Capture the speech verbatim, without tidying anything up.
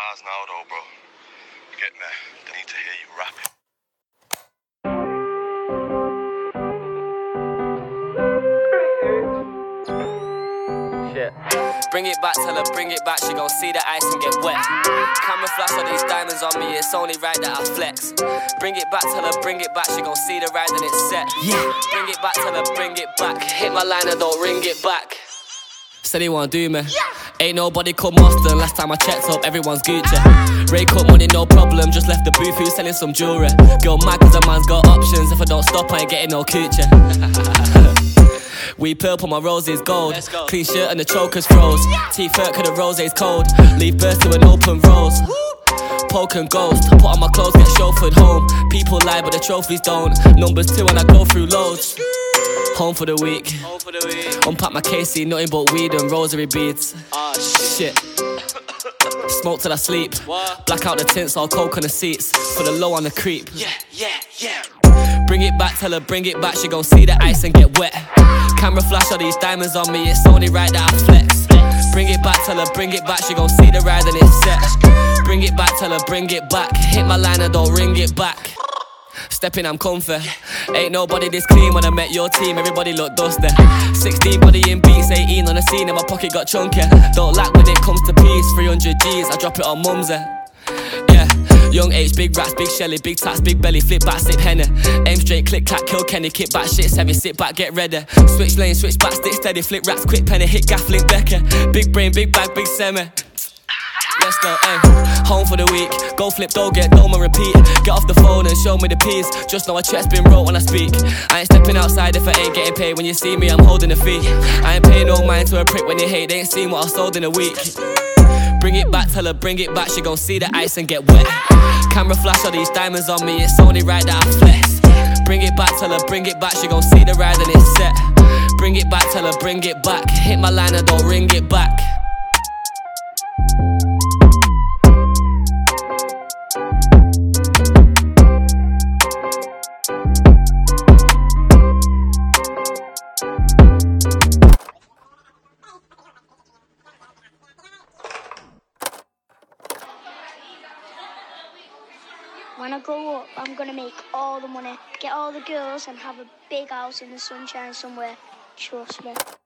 bars now though, bro. You get me? They need to hear you rapping. Bring it back, tell her bring it back, she gon' see the ice and get wet. Camera flash all these diamonds on me, it's only right that I flex. Bring it back, tell her bring it back, she gon' see the ride and it's set. Yeah. Bring it back, tell her bring it back, hit my line and don't ring it back. Said he wanna do me. Yeah. Ain't nobody called Master, last time I checked up, everyone's Gucci. Ray cut money, no problem, just left the booth, who's selling some jewelry. Girl mad cause a man's got options, if I don't stop I ain't getting no coochie. We purple, my rose is gold. Clean shirt and the chokers froze. Teeth hurt cause the rose's cold. Leave birth to an open rose. Poke and ghost, put on my clothes, get chauffeured home. People lie but the trophies don't. Numbers two and I go through loads. Home for the week. Unpack my K C, nothing but weed and rosary beads. Shit. Smoke till I sleep. Black out the tints, all coke on the seats. For the low on the creep. Yeah, yeah, yeah. Bring it back, tell her bring it back, she gon' see the ice and get wet. Camera flash all these diamonds on me, it's only right that I flex. Bring it back, tell her bring it back, she gon' see the ride and it's set. Bring it back, tell her bring it back, hit my line and don't ring it back. Stepping, I'm comfy. Ain't nobody this clean when I met your team, everybody look dusty. Sixteen body in beats, eighteen on the scene and my pocket got chunky. Don't lack when it comes to peace, three hundred G's, I drop it on mumsy. Yeah. Young H, big rats, big shelly, big tats, big belly, flip back, sip henny. Aim straight, click, clack, kill Kenny, kick back, shit's heavy, sit back, get ready. Switch lane, switch back, stick steady, flip rats, quick penny, hit gaff, link Becca. Big brain, big bag, big semi. Let's go, ayy. Home for the week, go flip, don't get dome and repeat. Get off the phone and show me the peas. Just know a check's been wrote when I speak. I ain't stepping outside if I ain't getting paid. When you see me, I'm holding a fee. I ain't paying no mind to a prick when you hate. They ain't seen what I sold in a week. Bring it back, tell her bring it back, she gon' see the ice and get wet. Camera flash all these diamonds on me, it's only right that I flex. Bring it back, tell her bring it back, she gon' see the ride and it's set. Bring it back, tell her bring it back, hit my line and don't ring it back. When I grow up, I'm gonna make all the money, get all the girls and have a big house in the sunshine somewhere. Trust me.